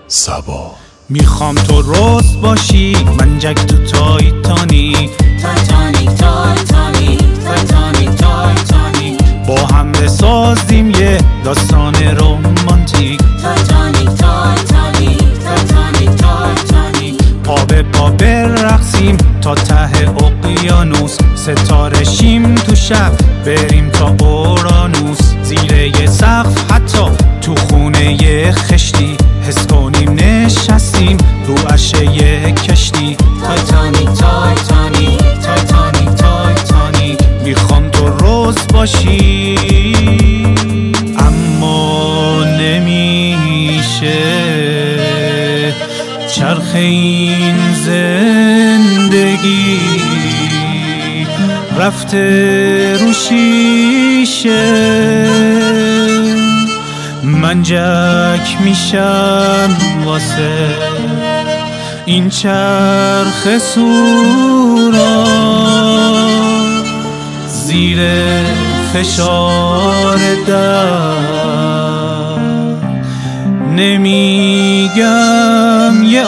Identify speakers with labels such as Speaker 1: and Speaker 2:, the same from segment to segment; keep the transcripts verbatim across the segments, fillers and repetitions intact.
Speaker 1: صبا.
Speaker 2: میخوام تو روز باشی من جک تو تایتانی
Speaker 3: تایتانیک تایتانیک تایتانیک تایتانیک
Speaker 2: با هم بسازیم یه داستان رومانتیک
Speaker 3: تایتانیک تایتانیک تایتانیک تایتانیک
Speaker 2: پا به پا برقصیم تا ته اقیانوس ستاره شیم تو شب بریم تا اورانوس زیر یه سقف حتی تو خونه یه خشتی حس کنیم نشستیم رو عرشه یه کشتی
Speaker 3: تایتانیک تایتانیک تایتانیک تایتانیک
Speaker 2: میخوام تو روز باشی اما نمیشه چرخ این زندگی رفته رو شیشه من جک میشم واسه این چرخ سورا زیر فشار در نمیگم یه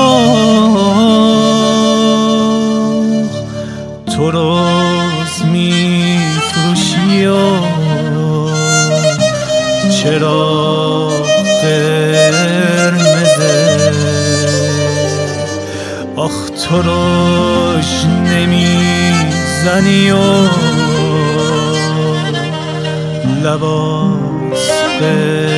Speaker 2: آه تو روز میفروشی و چرا قرمزه آخ تو روش نمیزنی و لباس